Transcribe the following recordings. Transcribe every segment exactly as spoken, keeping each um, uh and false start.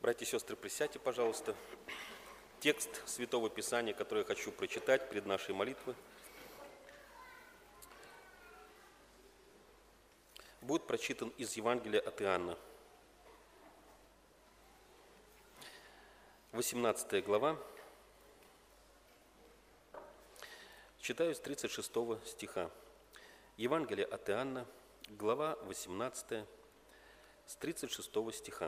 Братья и сестры, присядьте, пожалуйста. Текст Святого Писания, который я хочу прочитать перед нашей молитвой, будет прочитан из Евангелия от Иоанна. восемнадцатая глава. Читаю с тридцать шестого стиха. Евангелие от Иоанна, глава восемнадцатая, с тридцать шестого стиха.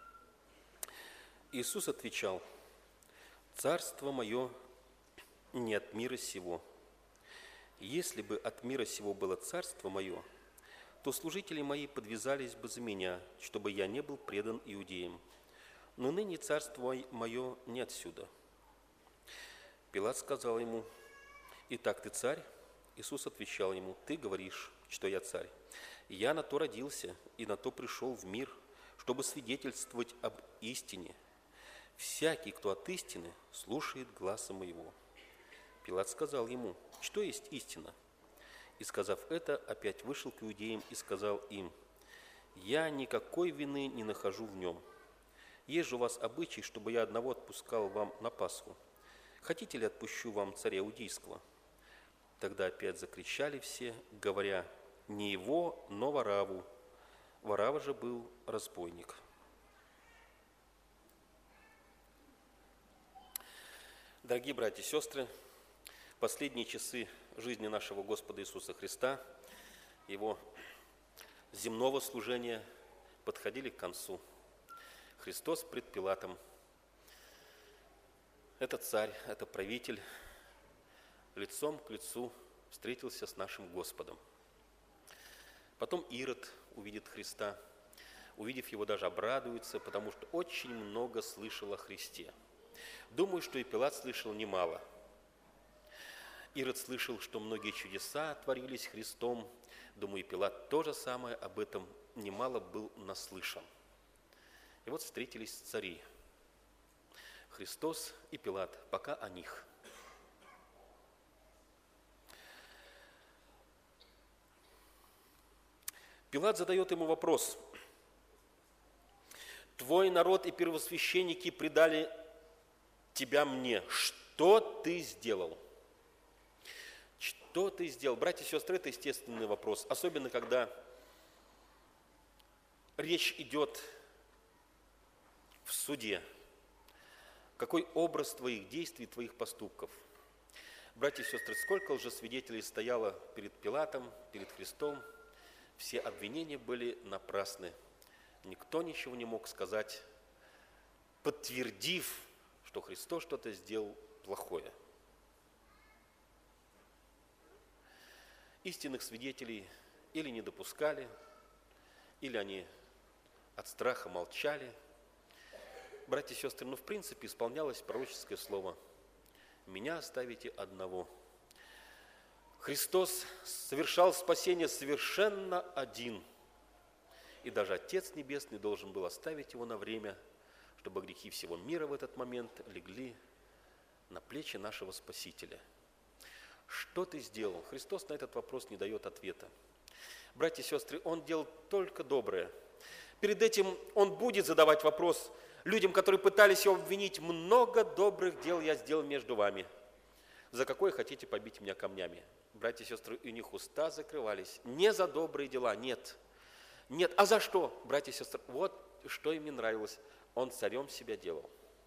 Иисус отвечал: «Царство мое не от мира сего. Если бы от мира сего было царство мое, то служители мои подвязались бы за меня, чтобы я не был предан иудеям. Но ныне царство мое не отсюда». Пилат сказал ему: «Итак, ты царь?» Иисус отвечал ему: «Ты говоришь, что я царь. Я на то родился и на то пришел в мир, чтобы свидетельствовать об истине. Всякий, кто от истины, слушает гласа моего». Пилат сказал ему: «Что есть истина?» И, сказав это, опять вышел к иудеям и сказал им: «Я никакой вины не нахожу в нем. Есть же у вас обычай, чтобы я одного отпускал вам на Пасху. Хотите ли, отпущу вам царя иудейского?» Тогда опять закричали все, говоря: «Не его, но Варавву». Варавва же был разбойник. Дорогие братья и сестры, последние часы жизни нашего Господа Иисуса Христа, Его земного служения подходили к концу. Христос пред Пилатом – это царь, это правитель, лицом к лицу встретился с нашим Господом. Потом Ирод увидит Христа, увидев Его, даже обрадуется, потому что очень много слышал о Христе. Думаю, что и Пилат слышал немало. Ирод слышал, что многие чудеса творились Христом. Думаю, и Пилат то же самое об этом немало был наслышан. И вот встретились цари. Христос и Пилат, пока о них. Пилат задает ему вопрос: «Твой народ и первосвященники предали тебя мне. Что ты сделал?» Что ты сделал? Братья и сестры, это естественный вопрос, особенно когда речь идет в суде. Какой образ твоих действий, твоих поступков? Братья и сестры, сколько лжесвидетелей стояло перед Пилатом, перед Христом? Все обвинения были напрасны. Никто ничего не мог сказать, подтвердив, что Христос что-то сделал плохое. Истинных свидетелей или не допускали, или они от страха молчали. Братья и сестры, ну в принципе исполнялось пророческое слово: «Меня оставите одного». Христос совершал спасение совершенно один. И даже Отец Небесный должен был оставить Его на время, чтобы грехи всего мира в этот момент легли на плечи нашего Спасителя. Что ты сделал? Христос на этот вопрос не дает ответа. Братья и сестры, Он делал только доброе. Перед этим Он будет задавать вопрос людям, которые пытались Его обвинить: «Много добрых дел я сделал между вами. За какое хотите побить меня камнями?» Братья и сестры, у них уста закрывались. Не за добрые дела, нет. Нет, а за что? Братья и сестры, вот что им не нравилось. Он царем себя делал.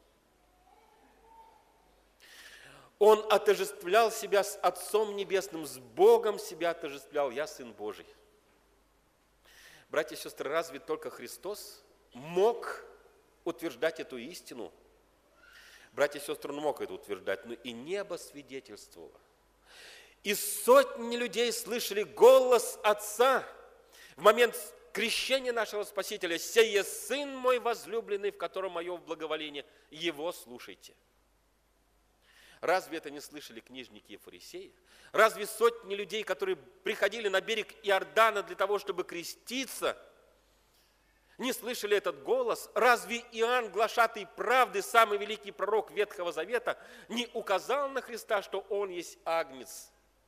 Он отождествлял себя с Отцом Небесным, с Богом себя отождествлял: «Я Сын Божий». Братья и сестры, разве только Христос мог утверждать эту истину? Братья и сестры, он мог это утверждать, но и небо свидетельствовало. И сотни людей слышали голос Отца в момент крещения нашего Спасителя: «Сие Сын мой возлюбленный, в котором мое благоволение, Его слушайте». Разве это не слышали книжники и фарисеи? Разве сотни людей, которые приходили на берег Иордана для того, чтобы креститься, не слышали этот голос? Разве Иоанн, глашатай правды, самый великий пророк Ветхого Завета, не указал на Христа, что Он есть Агнец,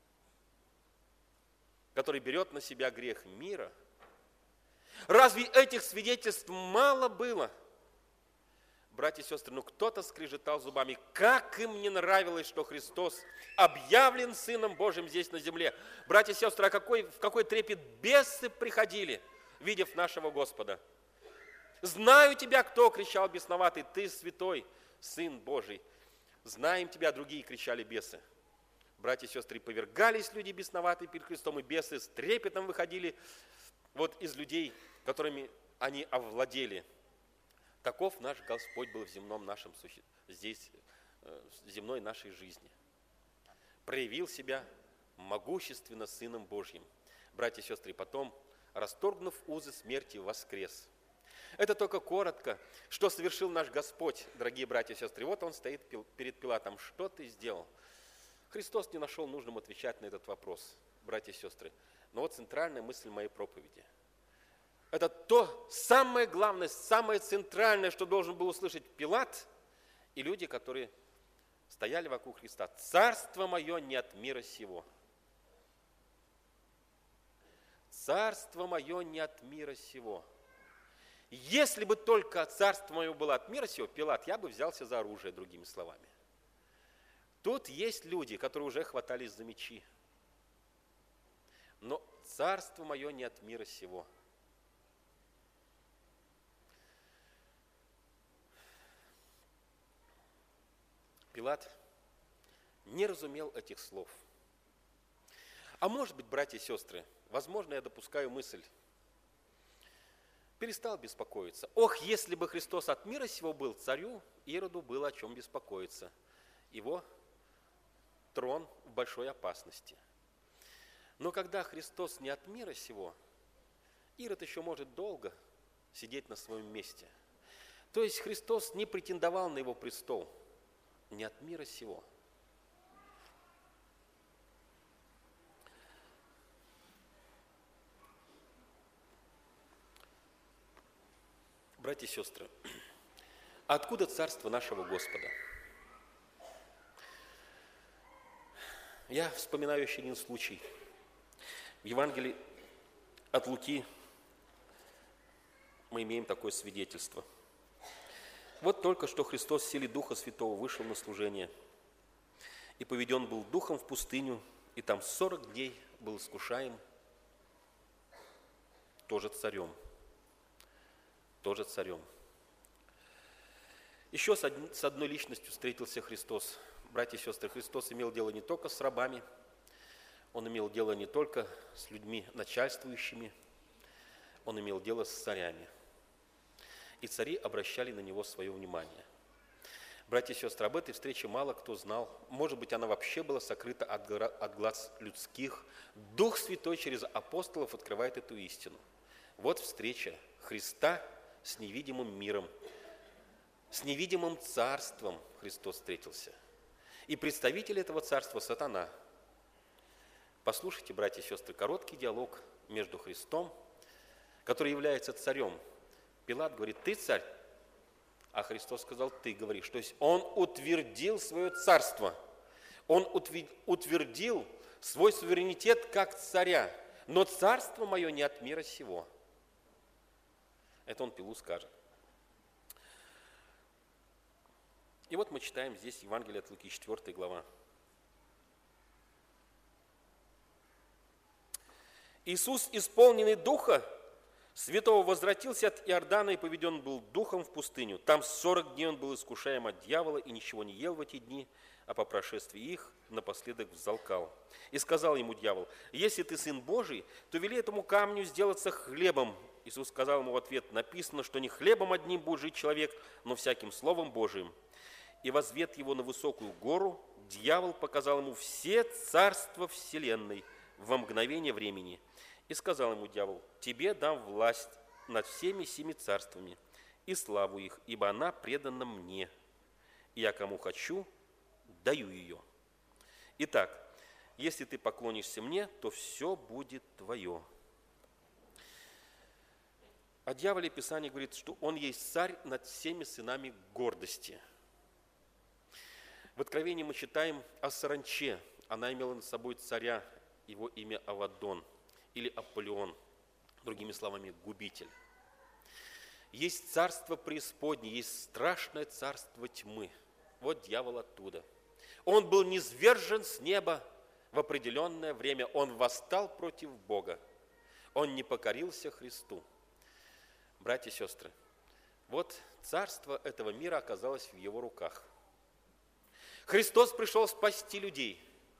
который берет на себя грех мира? Разве этих свидетельств мало было? Братья и сестры, ну кто-то скрежетал зубами. Как им не нравилось, что Христос объявлен Сыном Божьим здесь на земле. Братья и сестры, а какой, в какой трепет бесы приходили, видев нашего Господа. «Знаю тебя, кто!» — кричал бесноватый. «Ты святой, Сын Божий!» «Знаем тебя!» — другие кричали бесы. Братья и сестры, повергались люди бесноватые перед Христом, и бесы с трепетом выходили вот из людей, которыми они овладели. Таков наш Господь был в земном нашем, здесь, в земной нашей жизни. Проявил себя могущественно Сыном Божьим. Братья и сестры, потом, расторгнув узы смерти, воскрес. Это только коротко, что совершил наш Господь, дорогие братья и сестры. Вот Он стоит перед Пилатом. Что ты сделал? Христос не нашел нужным отвечать на этот вопрос, братья и сестры. Но вот центральная мысль моей проповеди. Это то самое главное, самое центральное, что должен был услышать Пилат и люди, которые стояли вокруг Христа. «Царство мое не от мира сего». «Царство мое не от мира сего». Если бы только царство мое было от мира сего, Пилат, я бы взялся за оружие, другими словами. Тут есть люди, которые уже хватались за мечи. Но царство мое не от мира сего. Пилат не разумел этих слов. А может быть, братья и сестры, возможно, я допускаю мысль, перестал беспокоиться. Ох, если бы Христос от мира сего был, царю Ироду было о чем беспокоиться. Его трон в большой опасности. Но когда Христос не от мира сего, Ирод еще может долго сидеть на своем месте. То есть Христос не претендовал на его престол, не от мира сего. Братья и сестры, откуда царство нашего Господа? Я вспоминаю еще один случай. В Евангелии от Луки мы имеем такое свидетельство. Вот только что Христос в силе Духа Святого вышел на служение и поведен был Духом в пустыню, и там сорок дней был искушаем тоже царем. Тоже царем. Еще с, од... с одной личностью встретился Христос. Братья и сестры, Христос имел дело не только с рабами, Он имел дело не только с людьми начальствующими, Он имел дело с царями. И цари обращали на Него свое внимание. Братья и сестры, об этой встрече мало кто знал. Может быть, она вообще была сокрыта от, гора... от глаз людских. Дух Святой через апостолов открывает эту истину. Вот встреча Христа с невидимым миром, с невидимым царством Христос встретился. И представитель этого царства – сатана. Послушайте, братья и сестры, короткий диалог между Христом, который является царем. Пилат говорит: «Ты царь?» А Христос сказал: «Ты говоришь». То есть Он утвердил свое царство. Он утвердил свой суверенитет как царя. Но царство мое не от мира сего. Это он Пилу скажет. И вот мы читаем здесь Евангелие от Луки, четвёртая глава. Иисус, исполненный Духа Святого, возвратился от Иордана и поведен был Духом в пустыню. Там сорок дней он был искушаем от дьявола и ничего не ел в эти дни, а по прошествии их напоследок взалкал. И сказал ему дьявол: «Если ты Сын Божий, то вели этому камню сделаться хлебом». Иисус сказал ему в ответ: «Написано, что не хлебом одним будет жить человек, но всяким словом Божиим». И возвед его на высокую гору, дьявол показал ему все царства вселенной во мгновение времени. И сказал ему дьявол: «Тебе дам власть над всеми семи царствами и славу их, ибо она предана мне, и я кому хочу, даю ее. Итак, если ты поклонишься мне, то все будет твое». О дьяволе Писание говорит, что он есть царь над всеми сынами гордости. В Откровении мы читаем о саранче. Она имела над собой царя, его имя Авадон или Аполлион, другими словами, губитель. Есть царство преисподнее, есть страшное царство тьмы. Вот дьявол оттуда. Он был низвержен с неба в определенное время. Он восстал против Бога. Он не покорился Христу. Братья и сестры, вот царство этого мира оказалось в его руках. Христос пришел спасти людей.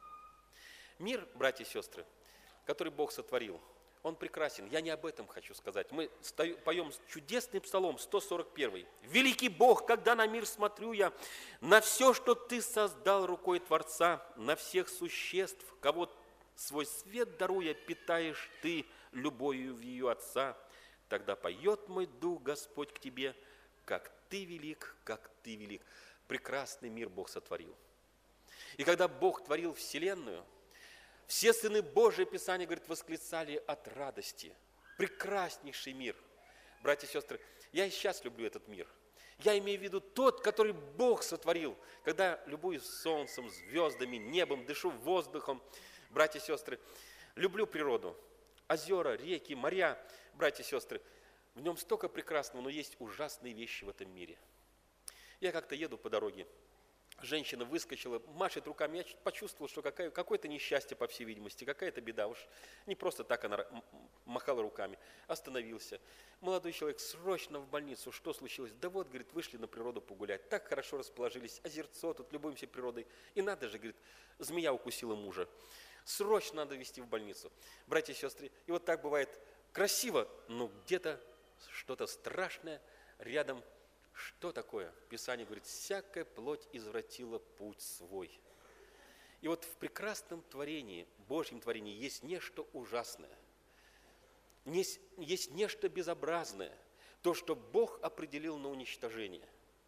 Мир, братья и сестры, который Бог сотворил, он прекрасен. Я не об этом хочу сказать. Мы поем чудесный псалом сто сорок первый. «Великий Бог, когда на мир смотрю я, на все, что Ты создал рукой Творца, на всех существ, кого свой свет даруя, питаешь Ты любовью в ее Отца. Тогда поет мой дух, Господь, к Тебе, как Ты велик, как Ты велик». Прекрасный мир Бог сотворил. И когда Бог творил вселенную, все сыны Божии, Писание говорит, восклицали от радости. Прекраснейший мир. Братья и сестры, я и сейчас люблю этот мир. Я имею в виду тот, который Бог сотворил. Когда любуюсь солнцем, звездами, небом, дышу воздухом. Братья и сестры, люблю природу. Озера, реки, моря. Братья и сестры, в нем столько прекрасного, но есть ужасные вещи в этом мире. Я как-то еду по дороге. Женщина выскочила, машет руками. Я почувствовал, что какая, какое-то несчастье, по всей видимости, какая-то беда. Уж не просто так она махала руками. Остановился. Молодой человек, срочно в больницу. Что случилось? Да вот, говорит, вышли на природу погулять. Так хорошо расположились. Озерцо, тут любуемся природой. И надо же, говорит, змея укусила мужа. Срочно надо везти в больницу. Братья и сестры, и вот так бывает красиво, но где-то что-то страшное рядом. Что такое? Писание говорит, всякая плоть извратила путь свой. И вот в прекрасном творении, Божьем творении, есть нечто ужасное. Есть, есть нечто безобразное. То, что Бог определил на уничтожение.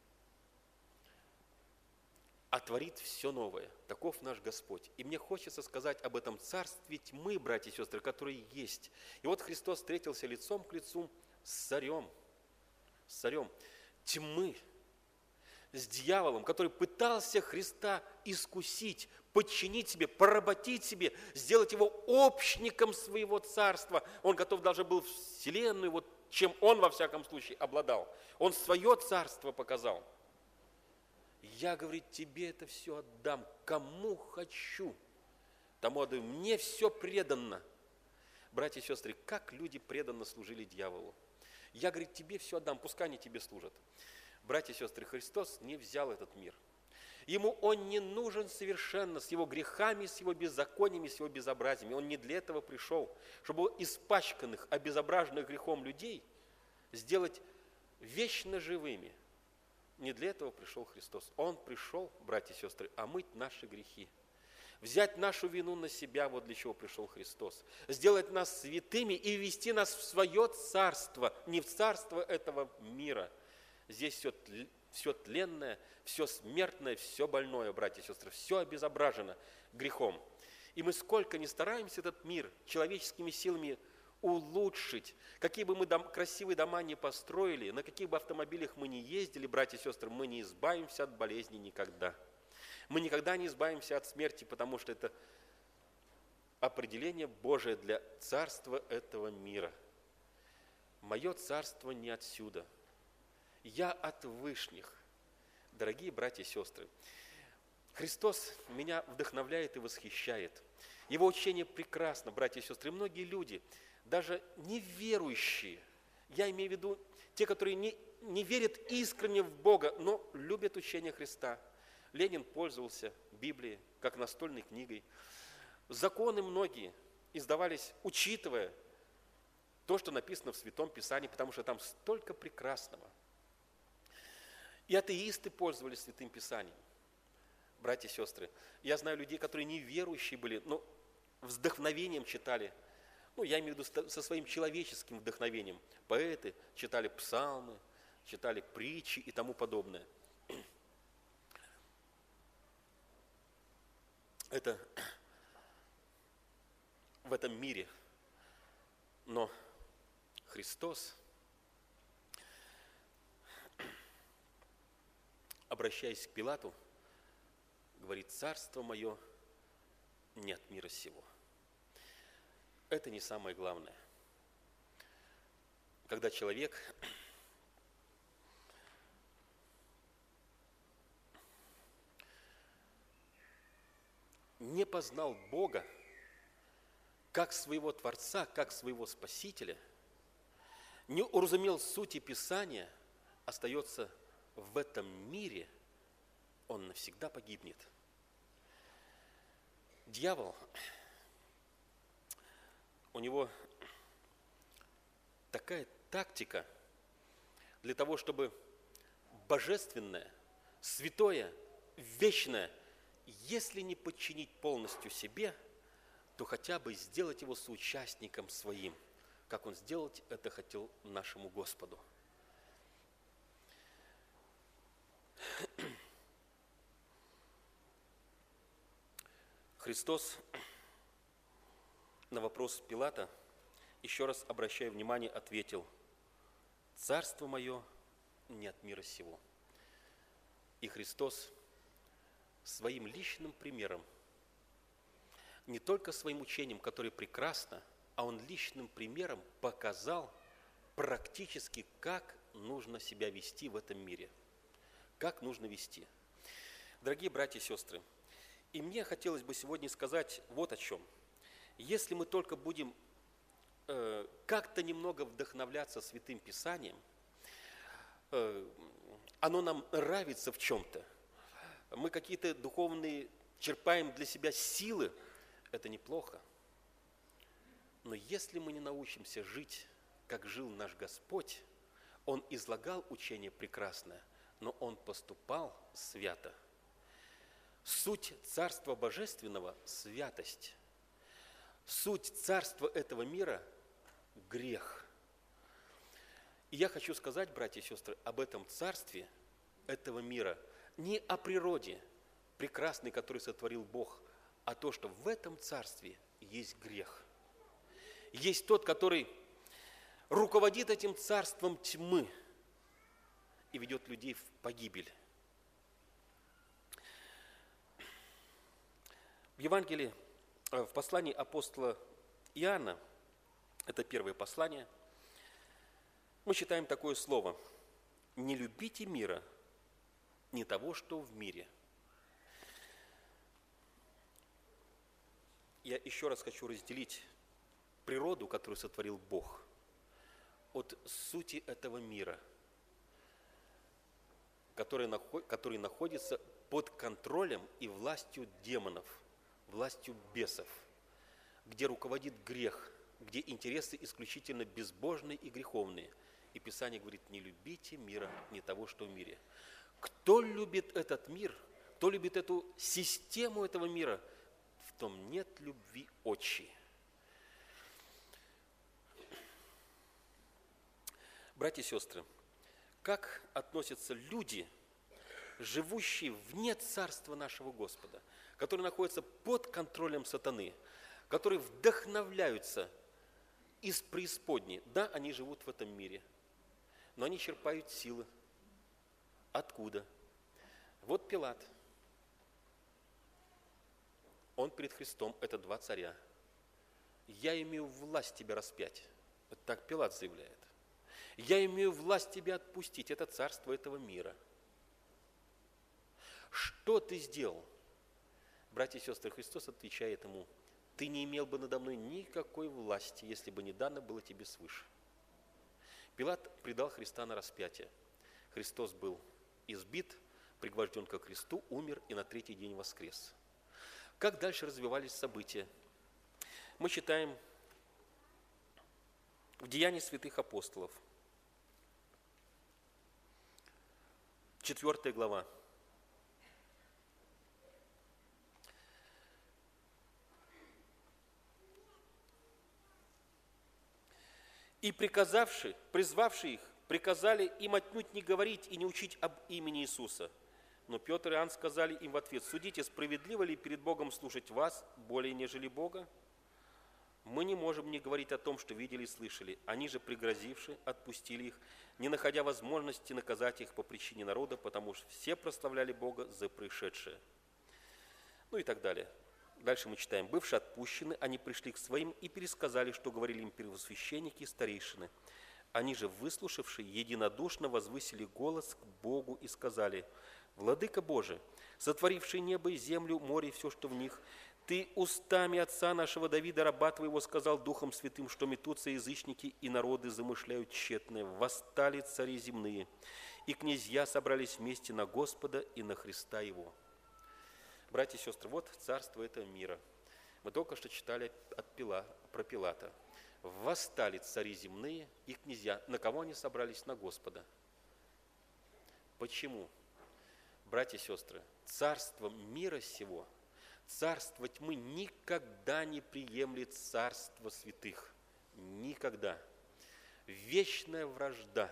А творит все новое. Таков наш Господь. И мне хочется сказать об этом царстве тьмы, братья и сестры, которые есть. И вот Христос встретился лицом к лицу с царем. С царем тьмы, с дьяволом, который пытался Христа искусить, подчинить себе, поработить себе, сделать его общником своего царства. Он готов даже был вселенную, вот, чем он во всяком случае обладал. Он свое царство показал. Я, говорит, тебе это все отдам, кому хочу, тому отдаю. Мне все предано. Братья и сестры, как люди преданно служили дьяволу. Я, говорит, тебе все отдам, пускай они тебе служат. Братья и сестры, Христос не взял этот мир. Ему он не нужен совершенно, с его грехами, с его беззакониями, с его безобразиями. Он не для этого пришел, чтобы испачканных, обезображенных грехом людей сделать вечно живыми. Не для этого пришел Христос. Он пришел, братья и сестры, омыть наши грехи. Взять нашу вину на себя, вот для чего пришел Христос. Сделать нас святыми и ввести нас в свое царство, не в царство этого мира. Здесь все, все тленное, все смертное, все больное, братья и сестры, все обезображено грехом. И мы сколько ни стараемся этот мир человеческими силами улучшить, какие бы мы дом, красивые дома не построили, на каких бы автомобилях мы не ездили, братья и сестры, мы не избавимся от болезни никогда. Мы никогда не избавимся от смерти, потому что это определение Божие для царства этого мира. Мое царство не отсюда. Я от вышних. Дорогие братья и сестры, Христос меня вдохновляет и восхищает. Его учение прекрасно, братья и сестры. Многие люди, даже неверующие, я имею в виду те, которые не, не верят искренне в Бога, но любят учение Христа. Ленин пользовался Библией как настольной книгой. Законы многие издавались, учитывая то, что написано в Святом Писании, потому что там столько прекрасного. И атеисты пользовались Святым Писанием. Братья и сестры, я знаю людей, которые неверующие были, но вдохновением читали, ну, я имею в виду со своим человеческим вдохновением. Поэты читали псалмы, читали притчи и тому подобное. Это в этом мире. Но Христос, обращаясь к Пилату, говорит, царство мое не от мира сего. Это не самое главное. Когда человек не познал Бога как своего Творца, как своего Спасителя, не уразумел сути Писания, остается в этом мире, он навсегда погибнет. Дьявол, у него такая тактика для того, чтобы божественное, святое, вечное, если не подчинить полностью себе, то хотя бы сделать его соучастником своим, как он сделать это хотел нашему Господу. Христос на вопрос Пилата, еще раз обращая внимание, ответил: «Царство мое не от мира сего». И Христос своим личным примером, не только своим учением, которое прекрасно, а Он личным примером показал практически, как нужно себя вести в этом мире, как нужно вести. Дорогие братья и сестры, и мне хотелось бы сегодня сказать вот о чем. Если мы только будем э, как-то немного вдохновляться Святым Писанием, э, оно нам нравится в чем-то, мы какие-то духовные черпаем для себя силы, это неплохо. Но если мы не научимся жить, как жил наш Господь, Он излагал учение прекрасное, но Он поступал свято. Суть Царства Божественного – святость. Суть Царства этого мира – грех. И я хочу сказать, братья и сестры, об этом Царстве этого мира, не о природе прекрасной, которую сотворил Бог, а то, что в этом Царстве есть грех. Есть тот, который руководит этим царством тьмы и ведет людей в погибель. В Евангелии, в послании апостола Иоанна, это первое послание, мы читаем такое слово: «Не любите мира, не того, что в мире». Я еще раз хочу разделить природу, которую сотворил Бог, от сути этого мира, который, который находится под контролем и властью демонов, властью бесов, где руководит грех, где интересы исключительно безбожные и греховные. И Писание говорит: не любите мира, не того, что в мире. Кто любит этот мир, кто любит эту систему этого мира, в том нет любви отчей. Братья и сестры, как относятся люди, живущие вне царства нашего Господа, которые находятся под контролем сатаны, которые вдохновляются из преисподней? Да, они живут в этом мире, но они черпают силы. Откуда? Вот Пилат. Он перед Христом, это два царя. «Я имею власть тебя распять». Вот так Пилат заявляет. «Я имею власть тебя отпустить». Это царство этого мира. Что ты сделал? Братья и сестры, Христос отвечает ему: ты не имел бы надо мной никакой власти, если бы не дано было тебе свыше. Пилат предал Христа на распятие. Христос был избит, пригвожден ко кресту, умер и на третий день воскрес. Как дальше развивались события? Мы читаем в Деянии святых апостолов, четвёртая глава. «И приказавши, призвавши их, приказали им отнюдь не говорить и не учить об имени Иисуса. Но Петр и Иоанн сказали им в ответ: судите, справедливо ли перед Богом слушать вас более, нежели Бога? Мы не можем не говорить о том, что видели и слышали. Они же, пригрозивши, отпустили их, не находя возможности наказать их по причине народа, потому что все прославляли Бога за происшедшее». Ну и так далее. Дальше мы читаем: «Бывшие отпущены, они пришли к своим и пересказали, что говорили им первосвященники и старейшины. Они же, выслушавшие, единодушно возвысили голос к Богу и сказали: Владыка Божий, сотворивший небо и землю, море и все, что в них, Ты устами отца нашего Давида, раба твоего, сказал Духом Святым, что метутся язычники и народы замышляют тщетное. Восстали цари земные, и князья собрались вместе на Господа и на Христа Его». Братья и сестры, вот царство этого мира. Мы только что читали от Пила, про Пилата. Восстали цари земные и князья. На кого они собрались? На Господа. Почему? Братья и сестры, царство мира сего, царство тьмы никогда не приемлет царство святых. Никогда. Вечная вражда,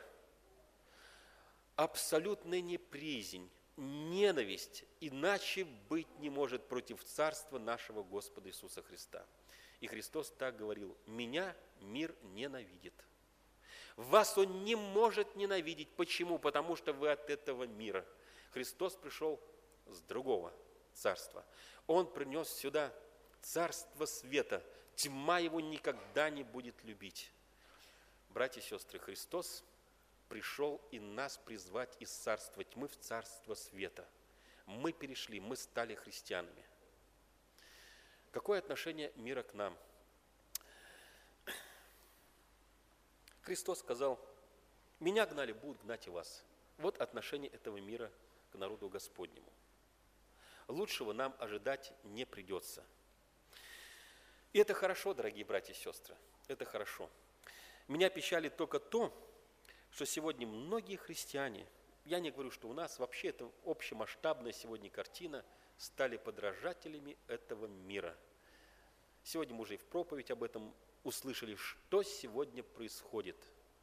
абсолютная неприязнь, ненависть иначе быть не может против царства нашего Господа Иисуса Христа. И Христос так говорил: «Меня мир ненавидит». Вас он не может ненавидеть. Почему? Потому что вы от этого мира. Христос пришел с другого царства. Он принес сюда царство света. Тьма его никогда не будет любить. Братья и сестры, Христос пришел и нас призвать из царства тьмы в царство света. Мы перешли, мы стали христианами. Какое отношение мира к нам? Христос сказал: «Меня гнали, будут гнать и вас». Вот отношение этого мира к народу Господнему. Лучшего нам ожидать не придется. И это хорошо, дорогие братья и сестры, это хорошо. Меня печалит только то, что сегодня многие христиане, я не говорю, что у нас, вообще это общемасштабная сегодня картина, стали подражателями этого мира. Сегодня мы уже и в проповедь об этом услышали, что сегодня происходит.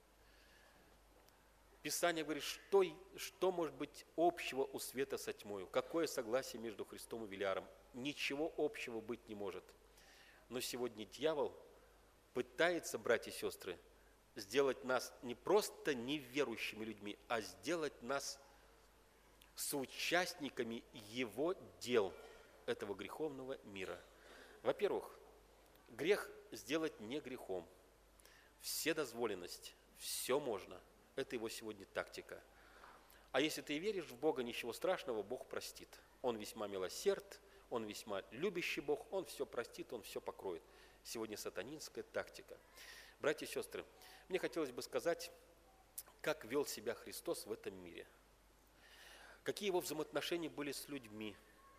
Писание говорит, что, что может быть общего у света со тьмою? Какое согласие между Христом и Велиаром? Ничего общего быть не может. Но сегодня дьявол пытается, братья и сестры, сделать нас не просто неверующими людьми, а сделать нас соучастниками его дел, этого греховного мира. Во-первых, грех сделать не грехом. Вседозволенность, все можно. Это его сегодня тактика. А если ты веришь в Бога, ничего страшного, Бог простит. Он весьма милосерд, Он весьма любящий Бог, Он все простит, Он все покроет. Сегодня сатанинская тактика. Братья и сестры, мне хотелось бы сказать, как вел себя Христос в этом мире. Какие его взаимоотношения были с людьми.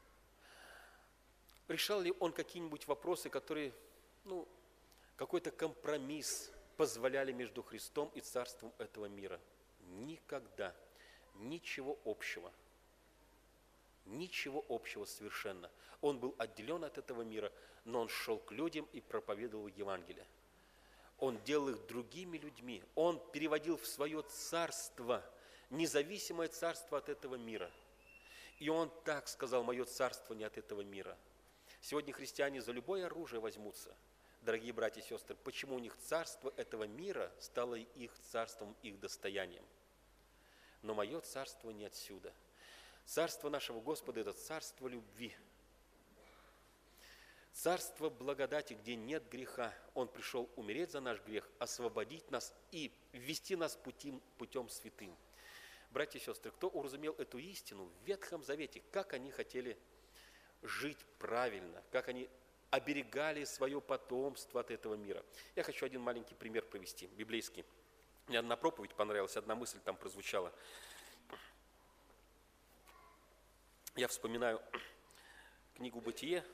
Решал ли он какие-нибудь вопросы, которые, ну, какой-то компромисс позволяли между Христом и царством этого мира? Никогда. Ничего общего. Ничего общего совершенно. Он был отделен от этого мира, но он шел к людям и проповедовал Евангелие. Он делал их другими людьми. Он переводил в свое царство, независимое царство от этого мира. И он так сказал: «Мое царство не от этого мира». Сегодня христиане за любое оружие возьмутся. Дорогие братья и сестры, почему у них царство этого мира стало их царством, их достоянием? Но мое царство не отсюда. Царство нашего Господа – это царство любви. Царство благодати, где нет греха. Он пришел умереть за наш грех, освободить нас и ввести нас путем, путем святым. Братья и сестры, кто уразумел эту истину в Ветхом Завете, как они хотели жить правильно, как они оберегали свое потомство от этого мира. Я хочу один маленький пример привести, библейский. Мне одна проповедь понравилась, одна мысль там прозвучала. Я вспоминаю книгу «Бытие».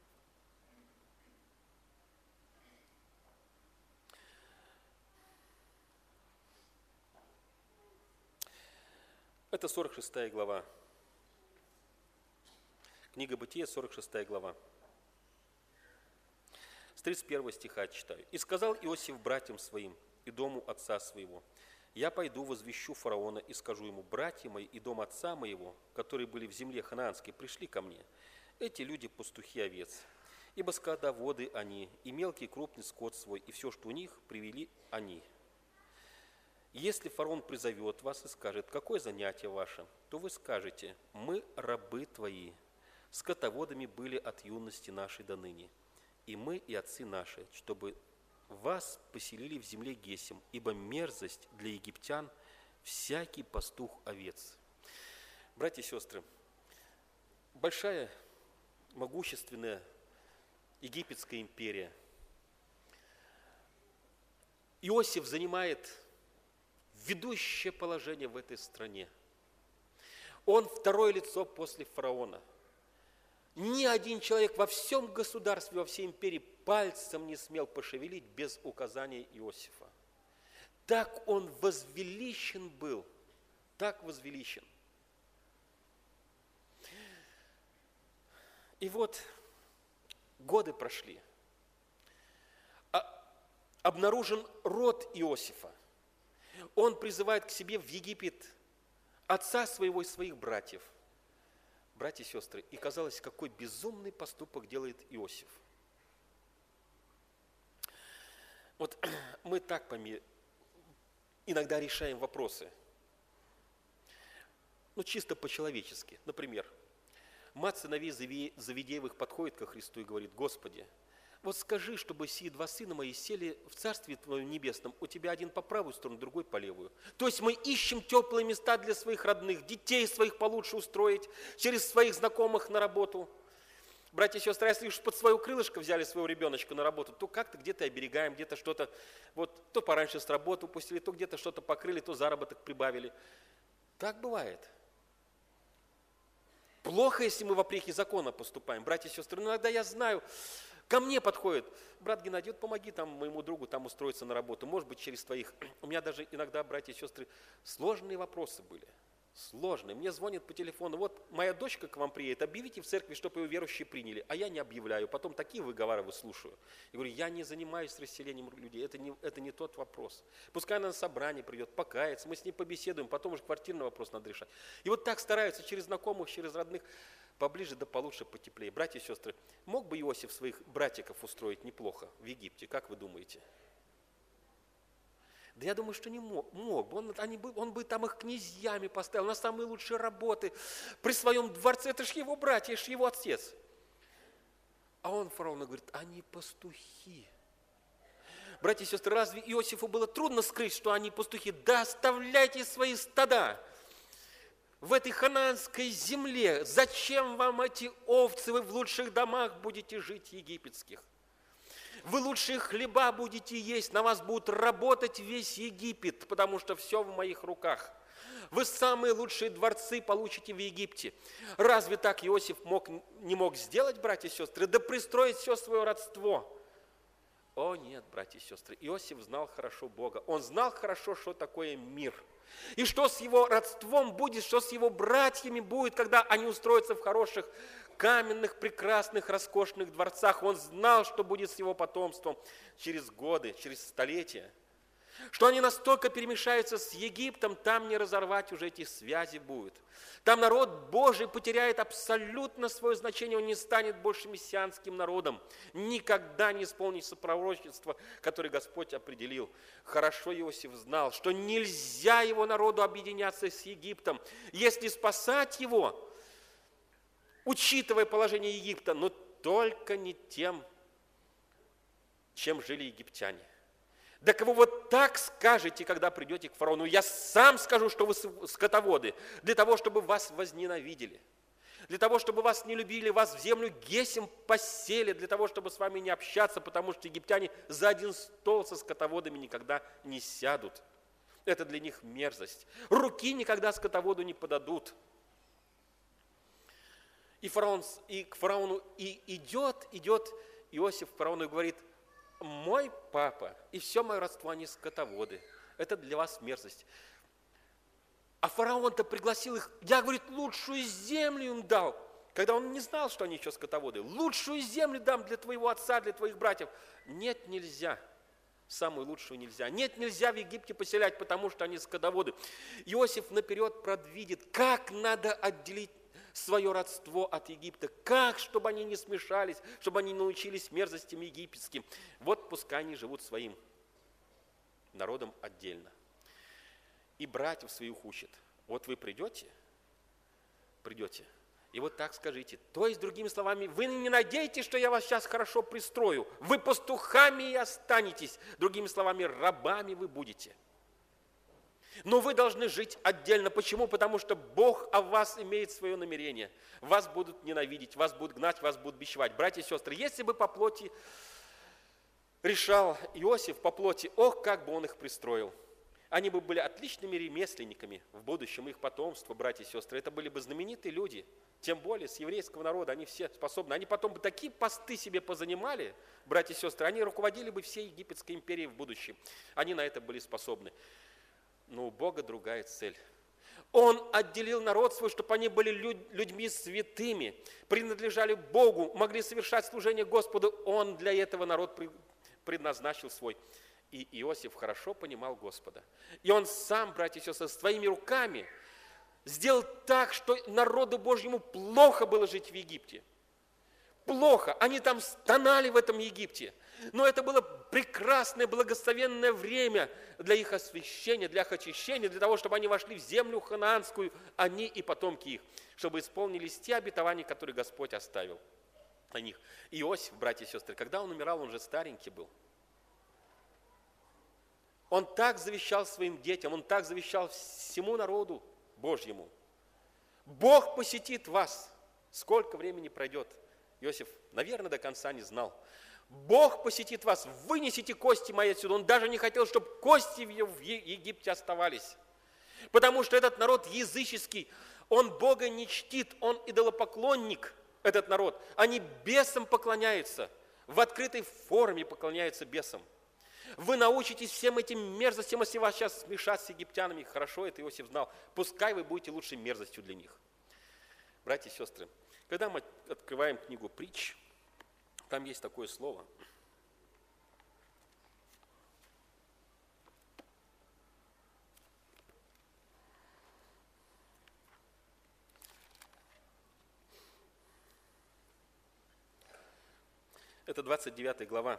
Это сорок шестая глава. Книга «Бытие», сорок шестая глава. С тридцать первого стиха читаю. «И сказал Иосиф братьям своим и дому отца своего: я пойду возвещу фараона и скажу ему: братья мои и дом отца моего, которые были в земле ханаанской, пришли ко мне. Эти люди пастухи овец, ибо скотоводы они, и мелкий и крупный скот свой, и все, что у них, привели они. Если фараон призовет вас и скажет: какое занятие ваше, то вы скажете: мы рабы твои, скотоводами были от юности нашей до ныне, и мы, и отцы наши, чтобы вас поселили в земле Гесем, ибо мерзость для египтян всякий пастух овец». Братья и сестры, большая, могущественная египетская империя. Иосиф занимает ведущее положение в этой стране. Он второе лицо после фараона. Ни один человек во всем государстве, во всей империи пальцем не смел пошевелить без указания Иосифа. Так он возвеличен был, так возвеличен. И вот годы прошли. Обнаружен род Иосифа. Он призывает к себе в Египет отца своего и своих братьев. Братья и сестры, и казалось, какой безумный поступок делает Иосиф. Вот мы так иногда решаем вопросы. Ну, чисто по-человечески. Например, мать сыновей Завидеевых подходит ко Христу и говорит: Господи, вот скажи, чтобы сии два сына мои сели в Царстве Твоем Небесном, у Тебя один по правую сторону, другой по левую. То есть мы ищем теплые места для своих родных, детей своих получше устроить, через своих знакомых на работу. Братья и сестры, если уж под свое крылышко взяли своего ребеночка на работу, то как-то где-то оберегаем, где-то что-то, вот то пораньше с работы упустили, то где-то что-то покрыли, то заработок прибавили. Так бывает. Плохо, если мы вопреки закона поступаем. Братья и сестры, но иногда я знаю, ко мне подходит: брат Геннадий, вот помоги там моему другу там устроиться на работу, может быть, через твоих. У меня даже иногда, братья и сестры, сложные вопросы были. Сложные. Мне звонят по телефону: вот моя дочка к вам приедет, объявите в церкви, чтобы ее верующие приняли. А я не объявляю. Потом такие выговоры слушаю. Я говорю: я не занимаюсь расселением людей, это не, это не тот вопрос. Пускай она на собрание придет, покается, мы с ней побеседуем, потом уже квартирный вопрос надо решать. И вот так стараются через знакомых, через родных, поближе да получше, потеплее. Братья и сестры, мог бы Иосиф своих братиков устроить неплохо в Египте, как вы думаете? Да я думаю, что не мог. мог. Он, они, он бы там их князьями поставил, на самые лучшие работы, при своем дворце. Это ж его братья, это ж его отец. А он, фараон, говорит: они пастухи. Братья и сестры, разве Иосифу было трудно скрыть, что они пастухи? Да оставляйте свои стада в этой ханаанской земле. Зачем вам эти овцы? Вы в лучших домах будете жить египетских. Вы лучшие хлеба будете есть, на вас будут работать весь Египет, потому что все в моих руках. Вы самые лучшие дворцы получите в Египте. Разве так Иосиф мог, не мог сделать, братья и сестры? Да пристроить все свое родство. О нет, братья и сестры, Иосиф знал хорошо Бога. Он знал хорошо, что такое мир. И что с его родством будет, что с его братьями будет, когда они устроятся в хороших, каменных, прекрасных, роскошных дворцах. Он знал, что будет с его потомством через годы, через столетия. Что они настолько перемешаются с Египтом, там не разорвать уже эти связи будет. Там народ Божий потеряет абсолютно свое значение, он не станет больше мессианским народом. Никогда не исполнится пророчество, которое Господь определил. Хорошо Иосиф знал, что нельзя его народу объединяться с Египтом. Если спасать его, учитывая положение Египта, но только не тем, чем жили египтяне. Так вы вот так скажете, когда придете к фараону: я сам скажу, что вы скотоводы, для того, чтобы вас возненавидели, для того, чтобы вас не любили, вас в землю Гесем посели, для того, чтобы с вами не общаться, потому что египтяне за один стол со скотоводами никогда не сядут. Это для них мерзость. Руки никогда скотоводу не подадут. И, фараон, и к фараону и идет, идет Иосиф к фараону и говорит: мой папа и все мое родство, они скотоводы. Это для вас мерзость. А фараон-то пригласил их, я, говорит, лучшую землю им дал, когда он не знал, что они еще скотоводы. Лучшую землю дам для твоего отца, для твоих братьев. Нет, нельзя. Самую лучшую нельзя. Нет, нельзя в Египте поселять, потому что они скотоводы. Иосиф наперед предвидит, как надо отделить свое родство от Египта. Как, чтобы они не смешались, чтобы они научились мерзостям египетским. Вот пускай они живут своим народом отдельно. И братьев своих учат. Вот вы придете, придете, и вот так скажите. То есть, другими словами, вы не надеетесь, что я вас сейчас хорошо пристрою. Вы пастухами и останетесь. Другими словами, рабами вы будете. Но вы должны жить отдельно. Почему? Потому что Бог о вас имеет свое намерение. Вас будут ненавидеть, вас будут гнать, вас будут бичевать. Братья и сестры, если бы по плоти решал Иосиф, по плоти, ох, как бы он их пристроил. Они бы были отличными ремесленниками в будущем, их потомство, братья и сестры. Это были бы знаменитые люди, тем более с еврейского народа, они все способны. Они потом бы такие посты себе позанимали, братья и сестры, они руководили бы всей египетской империей в будущем. Они на это были способны. Но у Бога другая цель. Он отделил народ свой, чтобы они были людьми святыми, принадлежали Богу, могли совершать служение Господу. Он для этого народ предназначил свой. И Иосиф хорошо понимал Господа. И он сам, братья и сестры, своими руками сделал так, что народу Божьему плохо было жить в Египте. Плохо. Они там стонали в этом Египте. Но это было прекрасное, благословенное время для их освящения, для их очищения, для того, чтобы они вошли в землю ханаанскую, они и потомки их, чтобы исполнились те обетования, которые Господь оставил о них. Иосиф, братья и сестры, когда он умирал, он же старенький был. Он так завещал своим детям, он так завещал всему народу Божьему. Бог посетит вас. Сколько времени пройдет? Иосиф, наверное, до конца не знал. Бог посетит вас, вынесите кости мои отсюда. Он даже не хотел, чтобы кости в Египте оставались. Потому что этот народ языческий, он Бога не чтит, он идолопоклонник, этот народ. Они бесам поклоняются, в открытой форме поклоняются бесам. Вы научитесь всем этим мерзостям, если вас сейчас смешать с египтянами. Хорошо, это Иосиф знал. Пускай вы будете лучшей мерзостью для них. Братья и сестры, когда мы открываем книгу Притч, там есть такое слово. Это двадцать девятая глава.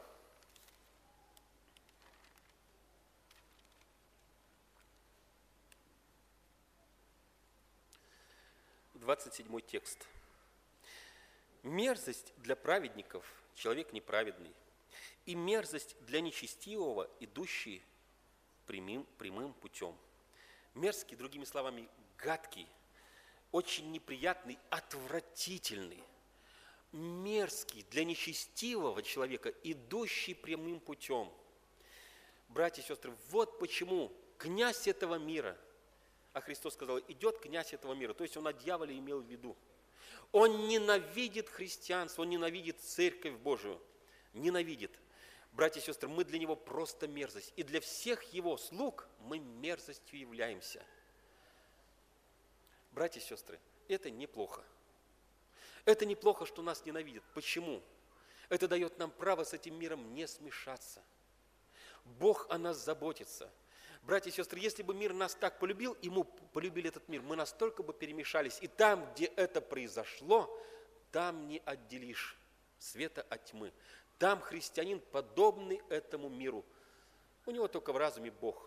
двадцать седьмой текст. Мерзость для праведников – человек неправедный, и мерзость для нечестивого, идущий прямым, прямым путем. Мерзкий, другими словами, гадкий, очень неприятный, отвратительный. Мерзкий для нечестивого человека, идущий прямым путем. Братья и сестры, вот почему князь этого мира, а Христос сказал, идет князь этого мира, то есть он о дьяволе имел в виду. Он ненавидит христианство, он ненавидит церковь Божию, ненавидит. Братья и сестры, мы для него просто мерзость, и для всех его слуг мы мерзостью являемся. Братья и сестры, это неплохо. Это неплохо, что нас ненавидят. Почему? Это дает нам право с этим миром не смешаться. Бог о нас заботится. Братья и сестры, если бы мир нас так полюбил, и мы полюбили этот мир, мы настолько бы перемешались. И там, где это произошло, там не отделишь света от тьмы. Там христианин, подобный этому миру. У него только в разуме Бог.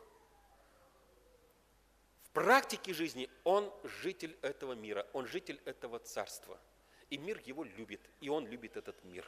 В практике жизни он житель этого мира, он житель этого царства. И мир его любит, и он любит этот мир.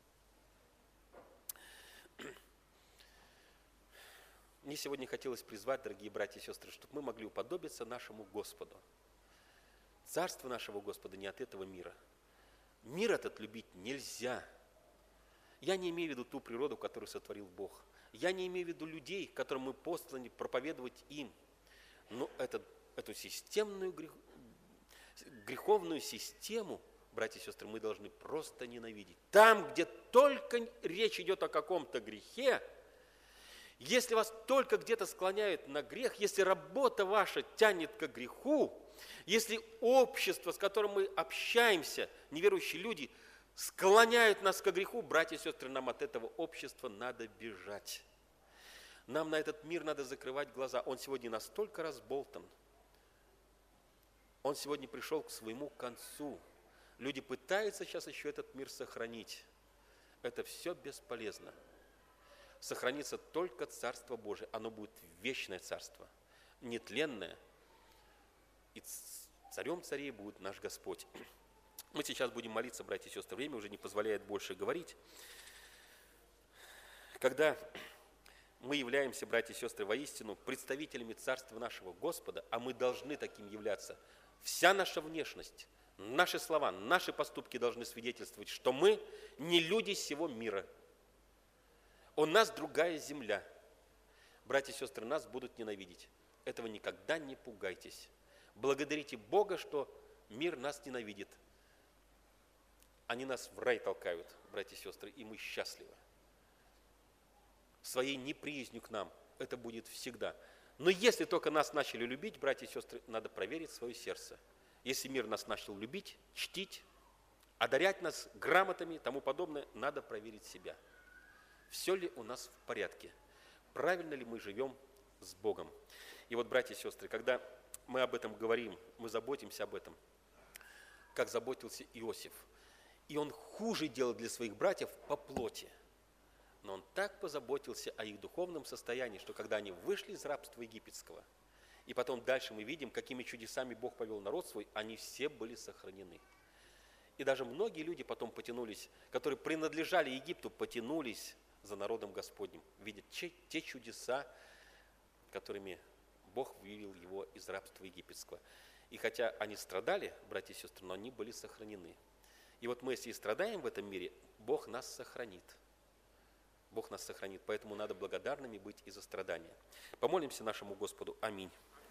Мне сегодня хотелось призвать, дорогие братья и сестры, чтобы мы могли уподобиться нашему Господу. Царство нашего Господа не от этого мира. Мир этот любить нельзя. Я не имею в виду ту природу, которую сотворил Бог. Я не имею в виду людей, которым мы посланы проповедовать им. Но этот, эту системную грех, греховную систему, братья и сестры, мы должны просто ненавидеть. Там, где только речь идет о каком-то грехе, если вас только где-то склоняют на грех, если работа ваша тянет к греху, если общество, с которым мы общаемся, неверующие люди, склоняют нас к греху, братья и сестры, нам от этого общества надо бежать. Нам на этот мир надо закрывать глаза. Он сегодня настолько разболтан. Он сегодня пришел к своему концу. Люди пытаются сейчас еще этот мир сохранить. Это все бесполезно. Сохранится только Царство Божие. Оно будет вечное царство, нетленное. И царем царей будет наш Господь. Мы сейчас будем молиться, братья и сестры. Время уже не позволяет больше говорить. Когда мы являемся, братья и сестры, воистину представителями Царства нашего Господа, а мы должны таким являться. Вся наша внешность, наши слова, наши поступки должны свидетельствовать, что мы не люди сего мира. У нас другая земля. Братья и сестры, нас будут ненавидеть. Этого никогда не пугайтесь. Благодарите Бога, что мир нас ненавидит. Они нас в рай толкают, братья и сестры, и мы счастливы. Своей неприязнью к нам это будет всегда. Но если только нас начали любить, братья и сестры, надо проверить свое сердце. Если мир нас начал любить, чтить, одарять нас грамотами и тому подобное, надо проверить себя. Все ли у нас в порядке? Правильно ли мы живем с Богом? И вот, братья и сестры, когда мы об этом говорим, мы заботимся об этом, как заботился Иосиф. И он хуже делал для своих братьев по плоти. Но он так позаботился о их духовном состоянии, что когда они вышли из рабства египетского, и потом дальше мы видим, какими чудесами Бог повел народ свой, они все были сохранены. И даже многие люди потом потянулись, которые принадлежали Египту, потянулись за народом Господним, видя те чудеса, которыми Бог вывел его из рабства египетского. И хотя они страдали, братья и сестры, но они были сохранены. И вот мы, если и страдаем в этом мире, Бог нас сохранит. Бог нас сохранит, поэтому надо благодарными быть и за страдания. Помолимся нашему Господу. Аминь.